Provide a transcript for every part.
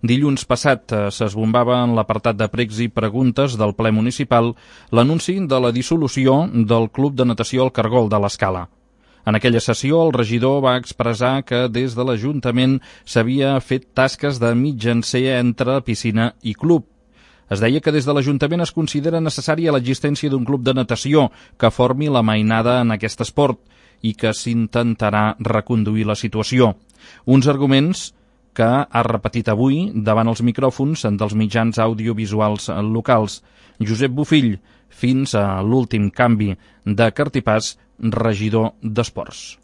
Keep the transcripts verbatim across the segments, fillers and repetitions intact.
Dilluns passat s'esbombava en l'apartat de pregs i preguntes del ple municipal l'anunci de la dissolució del Club de Natació El Cargol de l'Escala. En aquella sessió, el regidor va expressar que des de l'Ajuntament s'havia fet tasques de mitjancer entre piscina i club. Es deia que des de l'Ajuntament es considera necessària l'existència d'un club de natació que formi la mainada en aquest esport i que s'intentarà reconduir la situació. Uns arguments que ha repetit avui davant els micròfons dels mitjans audiovisuals locals. Josep Bofill, fins a l'últim canvi de cartipàs, regidor d'Esports.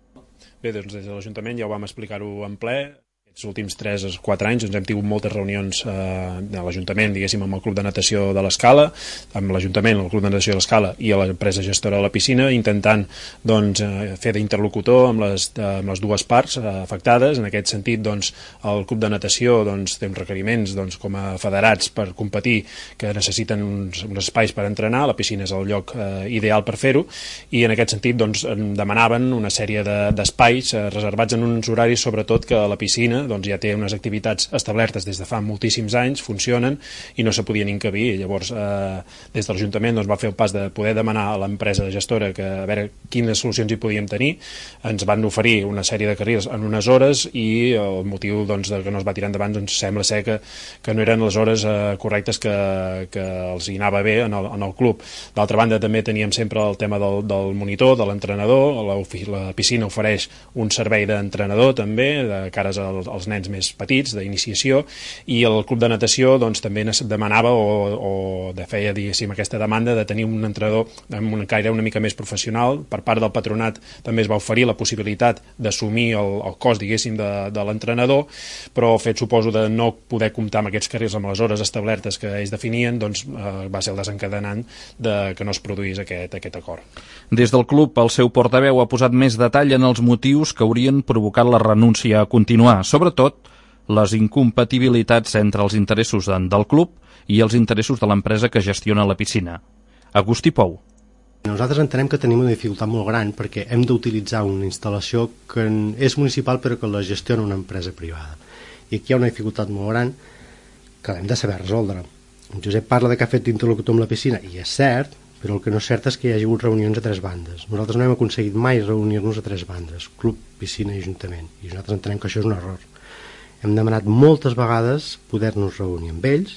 Bé, doncs des de l'Ajuntament ja ho vam explicar-ho en ple. Aquests últims tres o quatre anys doncs, hem tingut moltes reunions eh, a l'Ajuntament, diguéssim, amb el Club de Natació de l'Escala, amb l'Ajuntament, el Club de Natació de l'Escala i a l'empresa gestora de la piscina, intentant doncs, eh, fer d'interlocutor amb, les, eh, amb les dues parts eh, afectades. En aquest sentit, doncs, el Club de Natació doncs, té uns requeriments doncs, com a federats per competir, que necessiten uns, uns espais per entrenar. La piscina és el lloc eh, ideal per fer-ho, i en aquest sentit doncs, demanaven una sèrie d'espais de, eh, reservats en uns horaris, sobretot que la piscina doncs ja té unes activitats establertes des de fa moltíssims anys, funcionen i no se podien encabir. Llavors, eh, des de l'Ajuntament doncs, va fer el pas de poder demanar a l'empresa gestora que a veure quines solucions hi podíem tenir. Ens van oferir una sèrie de carrils en unes hores i el motiu doncs, de que no es va tirar endavant doncs, sembla ser que, que no eren les hores eh, correctes que, que els hi anava bé en el, en el club. D'altra banda, també teníem sempre el tema del, del monitor, de l'entrenador. La, la piscina ofereix un servei d'entrenador també, de cares al als nens més petits, d'iniciació, i el Club de Natació doncs, també demanava o, o de feia diguéssim, aquesta demanda de tenir un entrenador amb un caire una mica més professional. Per part del patronat també es va oferir la possibilitat d'assumir el, el cost diguéssim, de, de l'entrenador, però el fet, suposo, de no poder comptar amb aquests carrils amb les hores establertes que ells definien, doncs eh, va ser el desencadenant de que no es produís aquest, aquest acord. Des del club, el seu portaveu ha posat més detall en els motius que haurien provocat la renúncia a continuar, sobretot les incompatibilitats entre els interessos del club i els interessos de l'empresa que gestiona la piscina. Agustí Pou. Nosaltres entenem que tenim una dificultat molt gran perquè hem d'utilitzar una instal·lació que és municipal però que la gestiona una empresa privada. I aquí hi ha una dificultat molt gran que l'hem de saber resoldre. En Josep parla de que ha fet d'interlocutor amb la piscina, i és cert, però el que no és cert és que hi hagi hagut reunions a tres bandes. Nosaltres no hem aconseguit mai reunir-nos a tres bandes, club, piscina i ajuntament, i nosaltres entenem que això és un error. Hem demanat moltes vegades poder-nos reunir amb ells,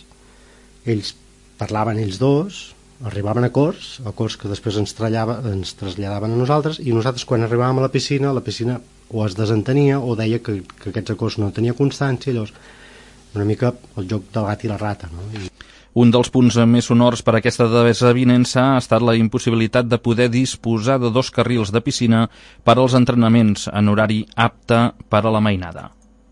ells parlaven ells dos, arribaven a acords, acords que després ens, trallava, ens traslladaven a nosaltres, i nosaltres quan arribàvem a la piscina, la piscina o es desentenia o deia que, que aquests acords no tenia constància, llavors una mica el joc del gat i la rata, no? I... Un dels punts més sonors per a aquesta desavinença ha estat la impossibilitat de poder disposar de dos carrils de piscina per als entrenaments en horari apte per a la mainada.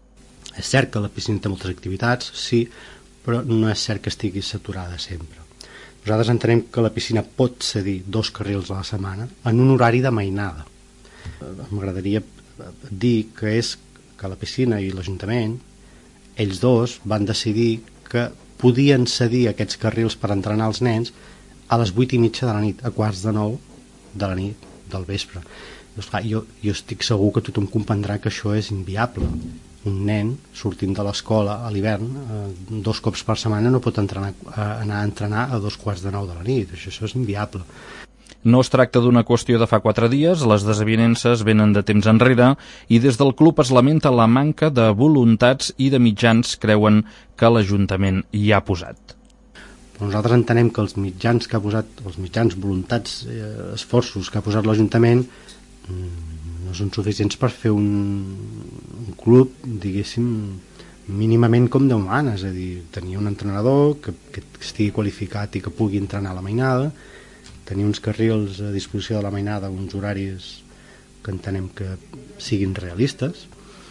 És cert que la piscina té moltes activitats, sí, però no és cert que estigui saturada sempre. Nosaltres entenem que la piscina pot cedir dos carrils a la setmana en un horari de mainada. M'agradaria dir que és que la piscina i l'Ajuntament, ells dos van decidir que podien cedir aquests carrils per entrenar els nens a les vuit i mitja de la nit, a quarts de nou de la nit, del vespre. Doncs, clar, jo, jo estic segur que tothom comprendrà que això és inviable. Un nen sortint de l'escola a l'hivern eh, dos cops per setmana no pot entrenar, eh, anar a entrenar a dos quarts de nou de la nit. Això, això és inviable. No es tracta d'una qüestió de fa quatre dies, les desavinences venen de temps enrere i des del club es lamenta la manca de voluntats i de mitjans, creuen que l'Ajuntament hi ha posat. Nosaltres entenem que els mitjans que ha posat, els mitjans, voluntats, eh, esforços que ha posat l'Ajuntament no són suficients per fer un, un club, diguéssim, mínimament com Déu mana, és a dir, tenir un entrenador que, que estigui qualificat i que pugui entrenar a la mainada, tenir uns carrils a disposició de la mainada, uns horaris que entenem que siguin realistes,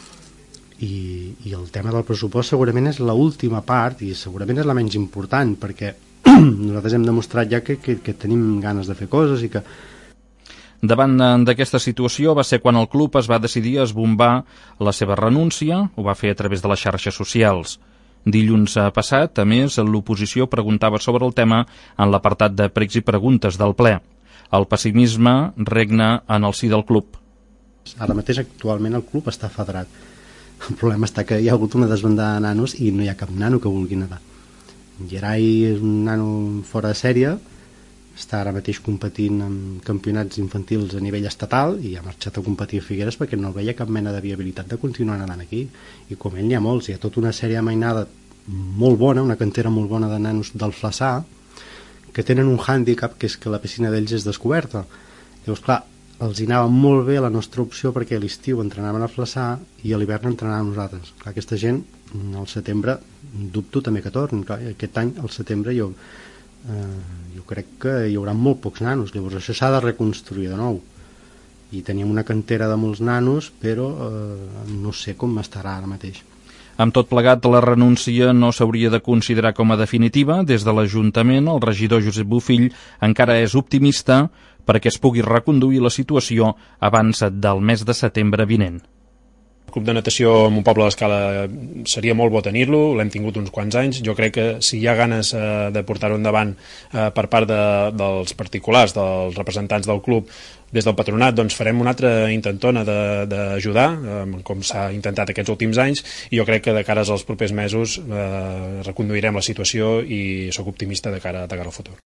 i, i el tema del pressupost segurament és l'última part i segurament és la menys important, perquè nosaltres hem demostrat ja que, que, que tenim ganes de fer coses i que... Davant d'aquesta situació va ser quan el club es va decidir a esbombar la seva renúncia, ho va fer a través de les xarxes socials. Dilluns passat, a més, l'oposició preguntava sobre el tema en l'apartat de pregs i preguntes del ple. El pessimisme regna en el si del club. Ara mateix, actualment, el club està federat. El problema està que hi ha hagut una desbandada de nanos i no hi ha cap nano que vulgui nedar. Gerai és un nano fora de sèrie, està ara mateix competint en campionats infantils a nivell estatal i ha marxat a competir a Figueres perquè no veia cap mena de viabilitat de continuar nedant aquí. I com ell n'hi ha molts, hi ha tota una sèrie de mainada molt bona, una cantera molt bona de nanos del Flaçà, que tenen un hàndicap, que és que la piscina d'ells és descoberta. Llavors, clar, els hi anava molt bé la nostra opció perquè a l'estiu entrenaven al Flaçà i a l'hivern entrenaven nosaltres. Clar, aquesta gent, al setembre, dubto també que torni. Clar, aquest any, al setembre, jo, eh, jo crec que hi haurà molt pocs nanos. Llavors, això s'ha de reconstruir de nou. I teníem una cantera de molts nanos, però eh, no sé com estarà ara mateix. Amb tot plegat, la renúncia no s'hauria de considerar com a definitiva. Des de l'Ajuntament, el regidor Josep Bofill encara és optimista perquè es pugui reconduir la situació abans del mes de setembre vinent. El club de natació en un poble d'Escala seria molt bo tenir-lo, l'hem tingut uns quants anys. Jo crec que si hi ha ganes eh, de portar-ho endavant eh, per part de, dels particulars, dels representants del club, des del patronat, doncs farem una altra intentona d'ajudar, eh, com s'ha intentat aquests últims anys, i jo crec que de cara als propers mesos eh, reconduirem la situació i sóc optimista de cara, de cara al futur.